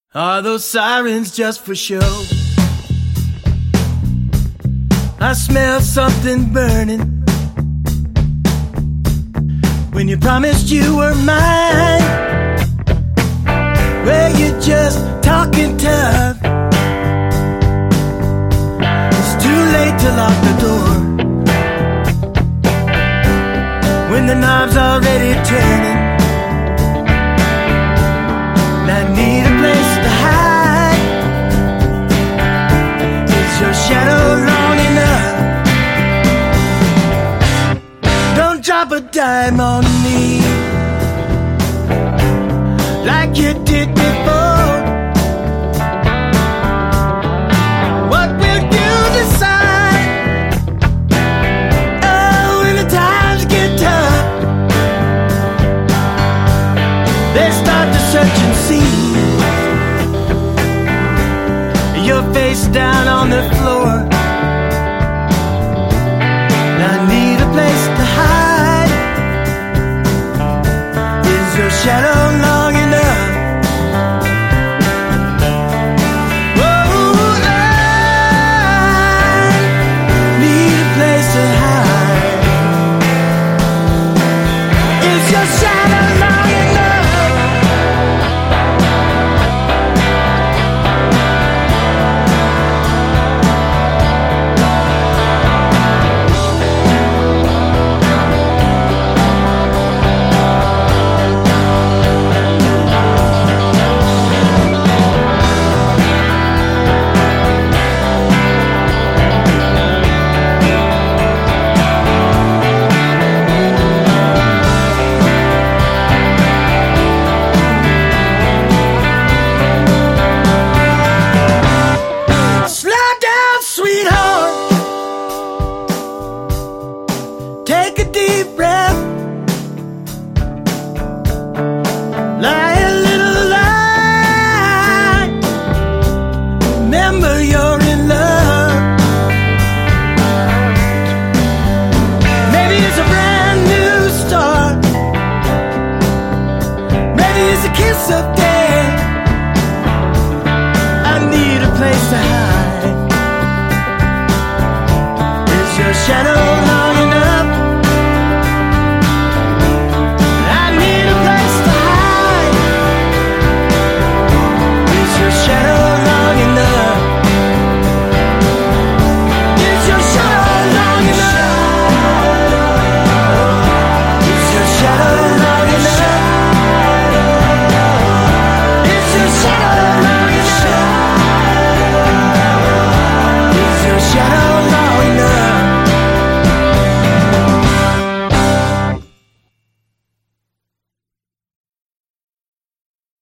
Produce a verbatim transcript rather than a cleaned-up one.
Are those sirens just for show? I smell something burning. When you promised you were mine, well, you're just talking tough. It's too late to lock the door when the knob's already turning. I need a place to hide. Is your shadow long enough? Don't drop a dime on me like you did before. What will you decide? Oh, when the times get tough, they start to search and see. Your face down on the floor,